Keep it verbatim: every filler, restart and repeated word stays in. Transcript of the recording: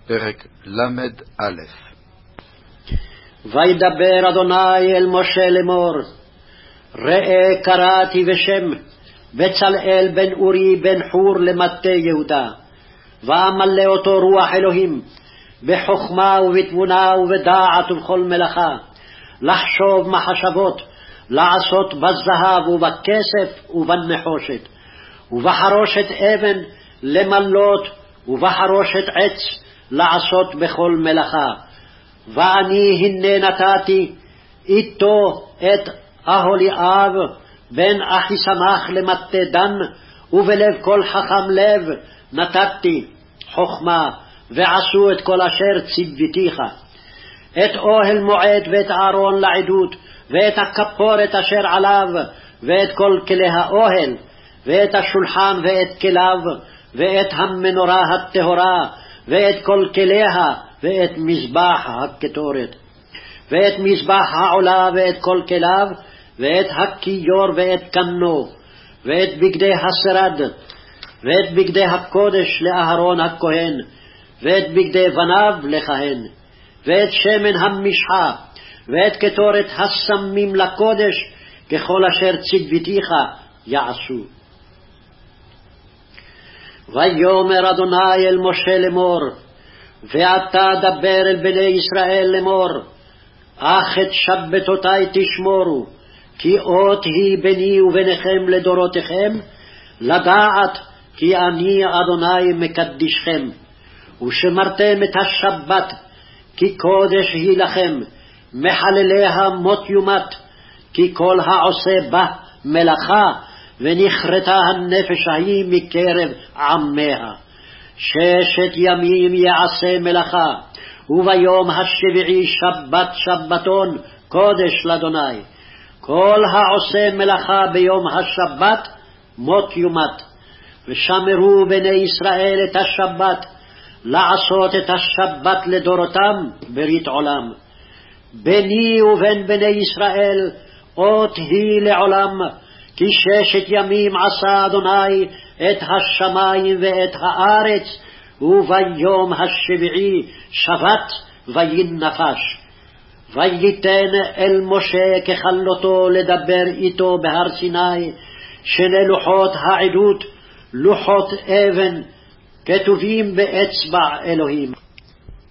פרק למ"א. וידבר אדוני אל משה לאמור, ראה קראתי בשם בצלאל בן אורי בן חור למטה יהודה, ואמלא אותו רוח אלוהים בחוכמה ובתבונה ובדעת ובכל מלאכה, לחשוב מחשבות, לעשות בזהב ובכסף ובנחושת, ובחרושת אבן למלות, ובחרושת עץ לעשות בכל מלאכה. ואני הנה נתתי איתו את אהוליאב בן אחיסמך למטה דן, ובלב כל חכם לב נתתי חוכמה, ועשו את כל אשר ציוויתיך, את אוהל מועד ואת אהרון לעדות, ואת הכפורת אשר עליו, ואת כל כלי האוהל, ואת השולחן ואת כליו, ואת המנורה הטהורה, ואת כל כליה, ואת מזבח הקטורת, ואת מזבח העולה ואת כל כליו, ואת הכיור ואת קנו, ואת בגדי השרד, ואת בגדי הקודש לאהרון הכהן, ואת בגדי בניו לכהן, ואת שמן המשחה, ואת קטורת הסמים לקודש, ככל אשר ציוויתיך יעשו. ויאמר אדוני אל משה לאמור, ואתה דבר אל בני ישראל לאמור, אך את שבתותי תשמורו, כי אות היא ביני וביניכם לדורותיכם, לדעת כי אני אדוני מקדישכם. ושמרתם את השבת, כי קודש היא לכם, מחלליה מות יומת, כי כל העושה בה מלאכה, ונכרתה הנפש ההיא מקרב עמיה. ששת ימים יעשה מלאכה, וביום השביעי שבת שבתון קודש לאדוני. כל העושה מלאכה ביום השבת מות יומת. ושמרו בני ישראל את השבת, לעשות את השבת לדורותם ברית עולם. ביני ובין בני ישראל אות היא לעולם, כי ששת ימים עשה אדוני את השמיים ואת הארץ, וביום השביעי שבת וינפש. וייתן אל משה ככלותו לדבר איתו בהר סיני שני לוחות העדות, לוחות אבן כתובים באצבע אלוהים.